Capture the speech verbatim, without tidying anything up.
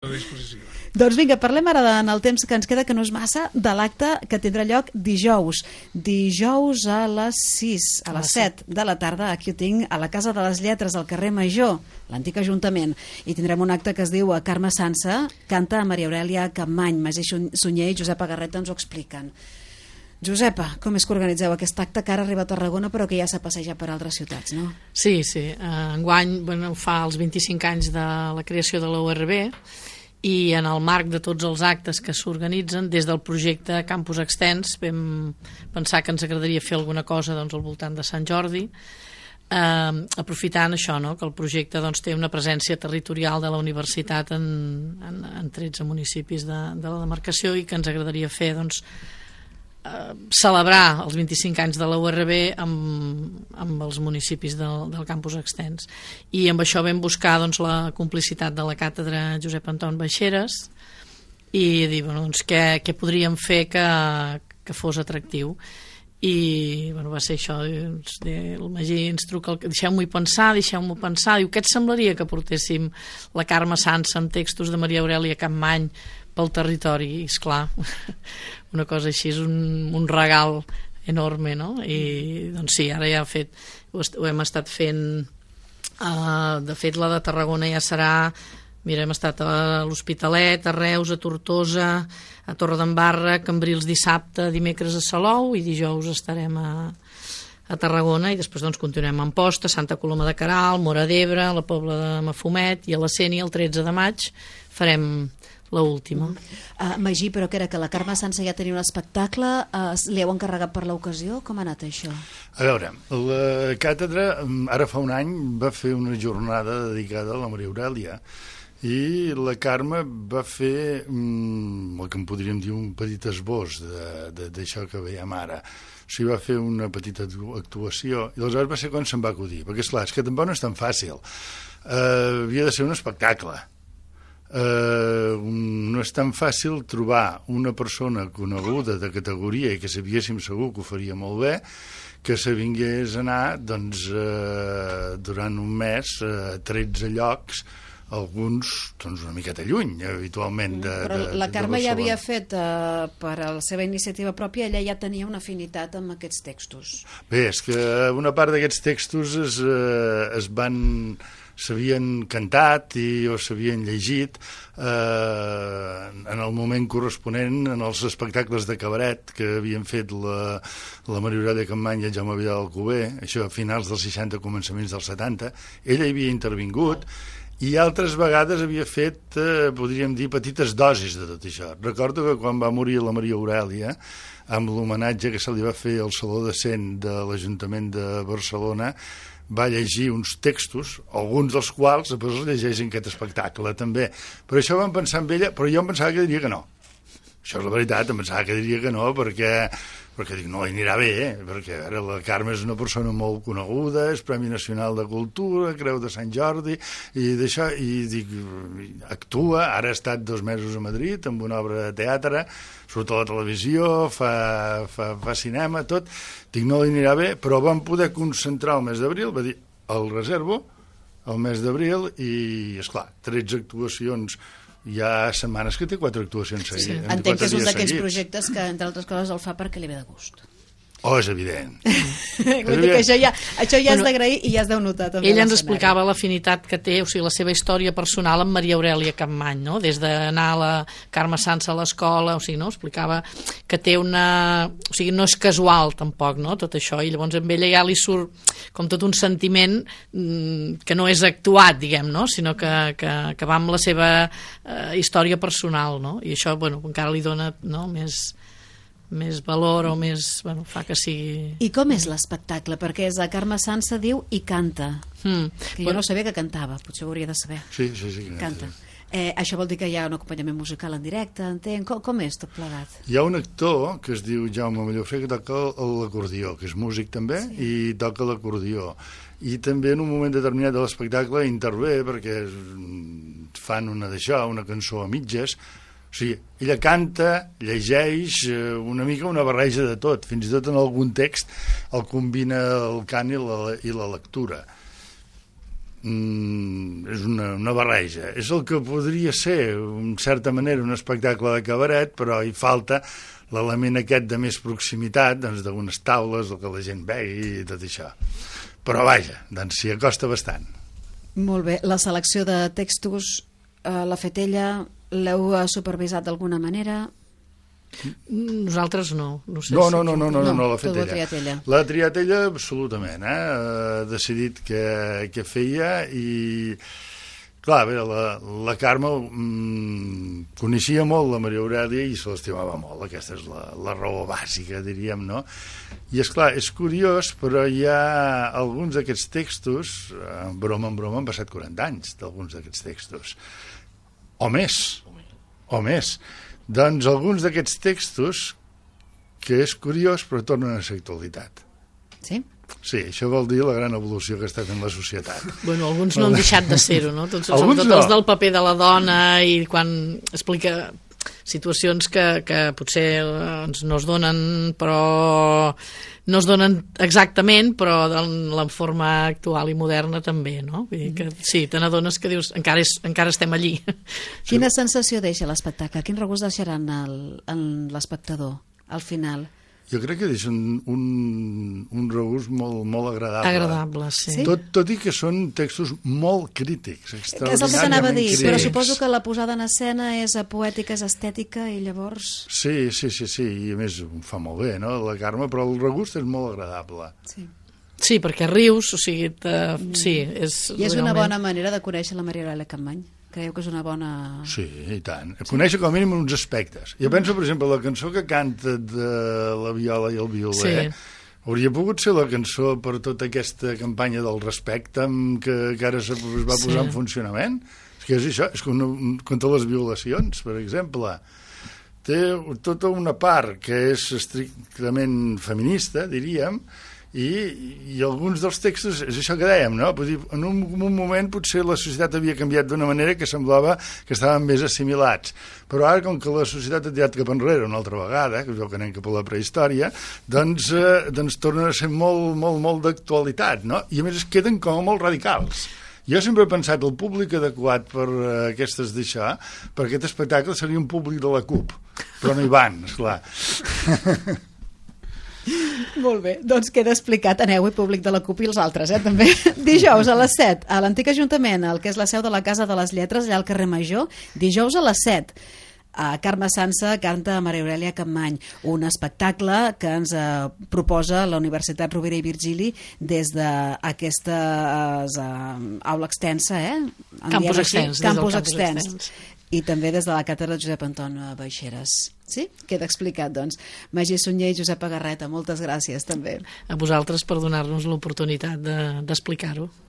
a disposició. Doncs vinga, parlem ara en el temps que ens queda, que no és massa, de l'acte que tindrà lloc dijous. Dijous a les sis, a les set de la tarda, aquí ho tinc, a la Casa de les Lletres, al carrer Major, l'antic Ajuntament. I tindrem un acte que es diu Carme Sansa, canta Maria Aurèlia Capmany, Magí Sunyer i Josepa Garreta ens ho expliquen. Josepa, com és que organitzeu aquest acte que ara arriba a Tarragona però que ja s'ha passejat per altres ciutats, no? Sí, sí. Enguany bueno, fa els vint-i-cinc anys de la creació de la U R B i en el marc de tots els actes que s'organitzen, des del projecte Campus Extens vam pensar que ens agradaria fer alguna cosa doncs, al voltant de Sant Jordi, eh, aprofitant això, no? Que el projecte doncs, té una presència territorial de la universitat en, en, en tretze municipis de, de la demarcació i que ens agradaria fer doncs, celebrar els vint-i-cinc anys de la U R B amb, amb els municipis del, del campus extens, i amb això vam buscar doncs, la complicitat de la càtedra Josep Anton Baixeres i dir bueno, doncs, què, què podríem fer que, que fos atractiu, i bueno, va ser això. Doncs, el Magí ens truca, deixeu-m'ho pensar, deixeu-m'ho pensar, diu, què et semblaria que portéssim la Carme Sansa amb textos de Maria Aurèlia Capmany pel territori? I esclar, una cosa així és un, un regal enorme, no? I doncs sí, ara ja ha fet, ho, ho hem estat fent, uh, de fet la de Tarragona ja serà, mira, hem estat a l'Hospitalet, a Reus, a Tortosa, a Torredembarra, Cambrils dissabte, dimecres a Salou, i dijous estarem a, a Tarragona, i després doncs continuem a Amposta, Santa Coloma de Queralt, Móra d'Ebre, la Pobla de Mafumet, i a la Sénia el tretze de maig farem l'última. Uh, Magí, però que era que la Carme Sansa ja tenia un espectacle, uh, li heu encarregat per l'ocasió? Com ha anat això? A veure, la càtedra ara fa un any va fer una jornada dedicada a la Maria Aurèlia i la Carme va fer mm, el que en podríem dir un petit esbós d'això que veiem ara. O sigui, va fer una petita actuació i aleshores va ser quan se'n va acudir, perquè esclar, és que tampoc no és tan fàcil. Uh, havia de ser un espectacle. Uh, no és tan fàcil trobar una persona coneguda de categoria i que sabíéssim segur que ho faria molt bé, que se vingués a anar doncs, uh, durant un mes a uh, tretze llocs, alguns doncs, una miqueta lluny habitualment de, però de, la Carme de ja havia fet uh, per a la seva iniciativa pròpia, ella ja tenia una afinitat amb aquests textos. Bé, és que una part d'aquests textos es, uh, es van s'havien cantat i o s'havien llegit eh, en el moment corresponent en els espectacles de cabaret que havien fet la, la Maria Aurèlia Capmany i el Jaume Vidal Alcover, això a finals dels seixanta, començaments dels setanta. Ella hi havia intervingut i altres vegades havia fet, eh, podríem dir, petites dosis de tot això. Recordo que quan va morir la Maria Aurèlia, amb l'homenatge que se li va fer al Saló de Cent de l'Ajuntament de Barcelona, va llegir uns textos, alguns dels quals després els llegeix en aquest espectacle també, però això vam pensar amb ella, però jo em pensava que diria que no, això és la veritat, em pensava que diria que no perquè, perquè dic, no, hi anirà bé, eh? Perquè ara la Carme és una persona molt coneguda, és Premi Nacional de Cultura, Creu de Sant Jordi i d'això, i dic, actua, ara ha estat dos mesos a Madrid amb una obra de teatre, surt a la televisió, fa, fa, fa cinema, tot. Dic, no li anirà bé, però vam poder concentrar el mes d'abril, va dir, el reservo, el mes d'abril, i, esclar, tretze actuacions, hi ha setmanes que té quatre actuacions seguides. Sí. Entenc que és un d'aquells projectes que, entre altres coses, el fa perquè li ve de gust. Oh, és evident. Vull dir que això ja, això ja bueno, has d'agrair i ja has de notar també. Ella ens explicava l'afinitat que té, o sigui, la seva història personal amb Maria Aurèlia Capmany, no? Des d'anar a la Carme Sansa a l'escola, o sigui, no? Explicava que té una... O sigui, no és casual tampoc, no? Tot això, i llavors amb ella ja li surt com tot un sentiment que no és actuat, diguem, no? Sinó que, que, que va amb la seva eh, història personal, no? I això, bueno, encara li dona, no?, més... més valor o més... Bueno, fa que sigui... I com és l'espectacle? Perquè és a Carme Sansa diu i canta. Mm. Que jo bueno. no sabia que cantava, potser ho hauria de saber. Sí, sí, sí. Que canta. Eh, això vol dir que hi ha un acompanyament musical en directe, entenc? Com, com és tot plegat? Hi ha un actor que es diu Jaume Mallofré que toca l'acordió, que és músic també, sí. I toca l'acordió. I també en un moment determinat de l'espectacle intervé perquè fan una d'això, una cançó a mitges. O sigui, ella canta, llegeix una mica una barreja de tot, fins i tot en algun text el combina el cant i la, i la lectura. mm, és una, una barreja. És el que podria ser, en certa manera, un espectacle de cabaret, però hi falta l'element aquest de més proximitat, doncs, d'unes taules, el que la gent vegi i tot això. Però vaja, doncs s'hi acosta bastant. Molt bé. La selecció de textos eh, l'ha fet ella, l'heu supervisat d'alguna manera? Nosaltres no. No, sé no, si no, no, no, no, no, no l'ha tot fet ho ha ella. triat ella. L'ha triat ella absolutament, eh? Ha decidit què, què feia i... Clar, a veure, la, la Carme mm, coneixia molt la Maria Aurèlia i se l'estimava molt. Aquesta és la, la raó bàsica, diríem, no? I, és clar, és curiós, però hi ha alguns d'aquests textos, en broma en broma, han passat quaranta anys d'alguns d'aquests textos. O més, o més. Doncs alguns d'aquests textos, que és curiós, però tornen a ser actualitat. Sí? Sí, això vol dir la gran evolució que està fent la societat. Bueno, alguns no han deixat de ser-ho, no? Tots, Alguns sobretot no. els del paper de la dona i quan explica situacions que, que potser doncs, no es donen, però no es donen exactament, però en la forma actual i moderna també, no? Vull dir que sí, te n'adones que dius, encara, és, encara estem allí. Quina sensació deixa l'espectacle? Quin regust deixarà en l'espectador al final? Jo crec que deixa un, un, un regust molt, molt agradable. Agradable, sí. Sí? Tot, tot i que són textos molt crítics, És el que t'anava a dir, extraordinàriament però crítics. suposo que la posada en escena és poètica, és estètica i llavors... Sí, sí, sí, sí, i a més ho fa molt bé, no?, la Carme, però el regust és molt agradable. Sí. Sí, perquè rius, o sigui, te, sí, és... I és una realment... bona manera de conèixer la Maria Aurèlia Capmany. Creieu que és una bona... Sí, i tant. Conèixer com a mínim uns aspectes. Jo penso, per exemple, la cançó que canta de la viola i el violer, sí. Hauria pogut ser la cançó per tota aquesta campanya del respecte que, que ara es va posar sí. en funcionament. És que és això, és una, contra les violacions, per exemple. Té tota una part que és estrictament feminista, diríem, i, i alguns dels textos, és això que dèiem, no? Dir, en, un, en un moment potser la societat havia canviat d'una manera que semblava que estaven més assimilats, però ara com que la societat ha tirat cap enrere una altra vegada, que es veu que anem cap a la prehistòria, doncs, eh, doncs tornen a ser molt, molt, molt d'actualitat, no? I a més es queden com molt radicals. Jo sempre he pensat el públic adequat per uh, aquestes d'això, per aquest espectacle seria un públic de la CUP, però no hi van, esclar. Molt bé, doncs queda explicat. Aneu-hi, públic de la CUP i els altres, eh, també. Dijous a les set, a l'antic Ajuntament, el que és la seu de la Casa de les Lletres, allà al carrer Major, dijous a les set. A Carme Sansa canta Maria Aurèlia Capmany, un espectacle que ens eh, proposa la Universitat Rovira i Virgili des d'aquesta eh, aula extensa, eh? En Campus així, extens. Campus, campus extens. extens. I també des de la càtedra Josep Anton Baixeres. Sí? Queda explicat, doncs. Magí Sunyer i Josep Agarreta, moltes gràcies també. A vosaltres per donar-nos l'oportunitat de, d'explicar-ho.